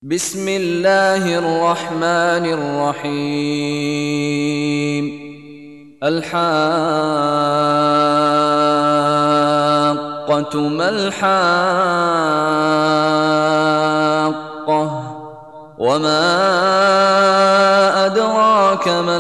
بسم الله الرحمن الرحيم. الحاقة ما الحاقة وما أدراك ما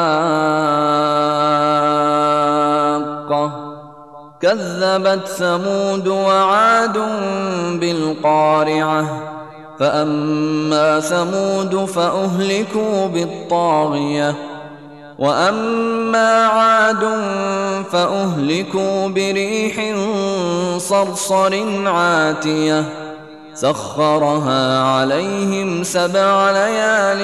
الحاقة كذبت ثمود وعاد بالقارعة فأما ثمود فأهلكوا بالطاغية وأما عاد فأهلكوا بريح صرصر عاتية سخرها عليهم 7 ليال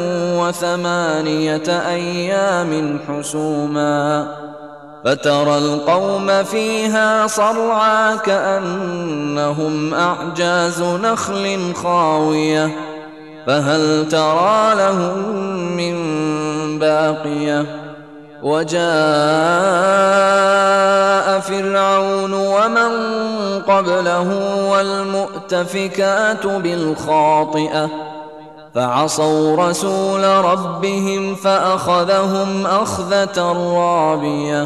و8 أيام حسوما فترى القوم فيها صرعى كأنهم أعجاز نخل خاوية فهل ترى لهم من باقية وجاء فرعون ومن قبله والمؤتفكات بالخاطئة فعصوا رسول ربهم فأخذهم أخذة رابية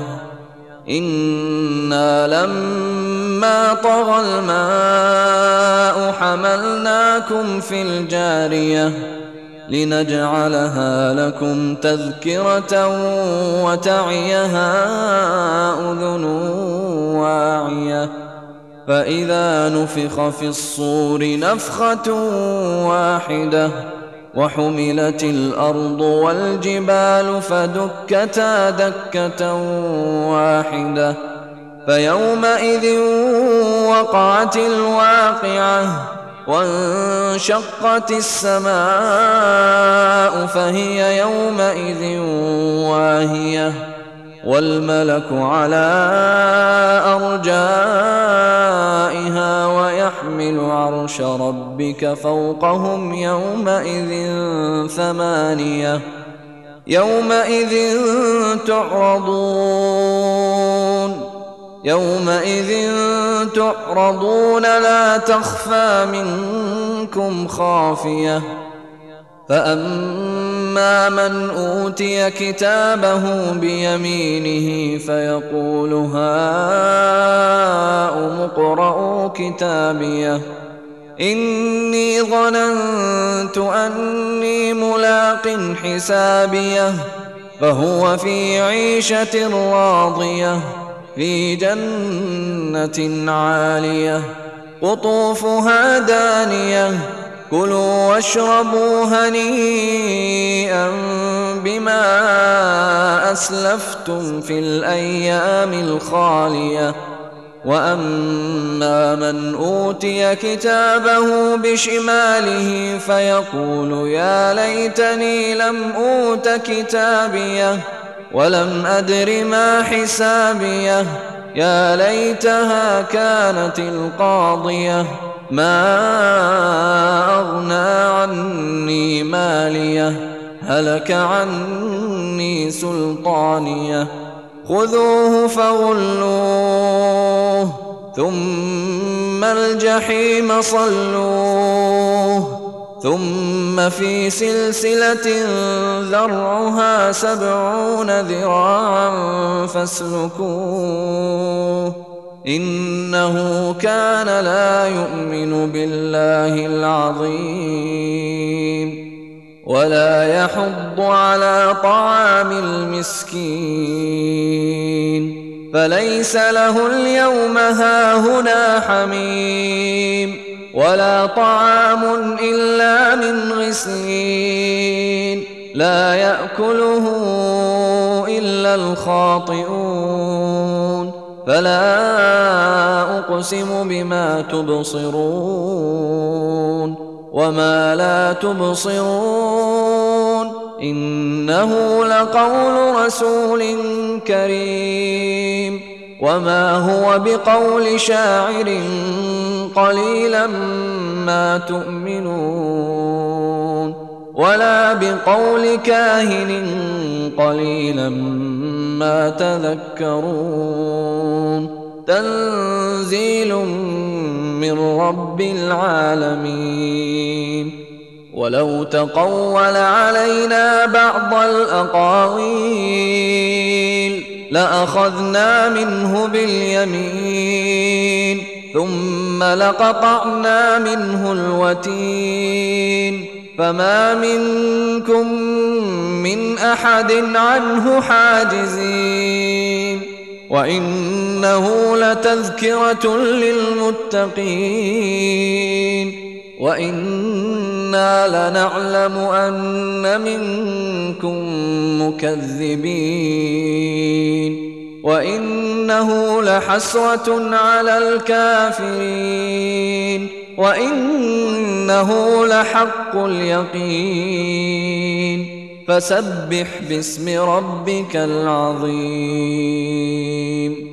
إنا لما طغى الماء حملناكم في الجارية لنجعلها لكم تذكرة وتعيها أذن واعية فإذا نفخ في الصور نفخة واحدة وحملت الأرض والجبال فدكتا دكة واحدة فيومئذ وقعت الواقعة وانشقت السماء فهي يومئذ واهية والملك على أرجائها ويحمل عرش ربك فوقهم يومئذ 8 يومئذ تعرضون لا تخفى منكم خافية فأما من أوتي كتابه بيمينه فيقول هاؤم اقرءوا كتابيه إني ظننت أني ملاق حسابيه فهو في عيشة راضية في جنة عالية قطوفها دانية كلوا واشربوا هنيئا بما أسلفتم في الأيام الخالية وأما من أوتي كتابه بشماله فيقول يا ليتني لم أوت كتابيه ولم أدر ما حسابيه يا ليتها كانت القاضية ما أغنى عني ماليه هلك عني سلطانيه خذوه فغلوه ثم الجحيم صلوه ثم في سلسلة ذرعها 70 ذراعا فاسلكوه إنه كان لا يؤمن بالله العظيم ولا يحض على طعام المسكين فليس له اليوم هاهنا حميم ولا طعام إلا من غسلين لا يأكله إلا الخاطئون فلا أقسم بما تبصرون وما لا تبصرون إنه لقول رسول كريم وما هو بقول شاعر قليلا ما تؤمنون ولا بقول كاهن قليلا ما تذكرون تنزيل من رب العالمين ولو تقول علينا بعض الأقاويل لأخذنا منه باليمين ثم لقطعنا منه الوتين فما منكم من أحد عنه حاجزين وإنه لتذكرة للمتقين وإنا لنعلم أن منكم مكذبين وإنه لحسرة على الكافرين وإنه لحق اليقين فسبح باسم ربك العظيم.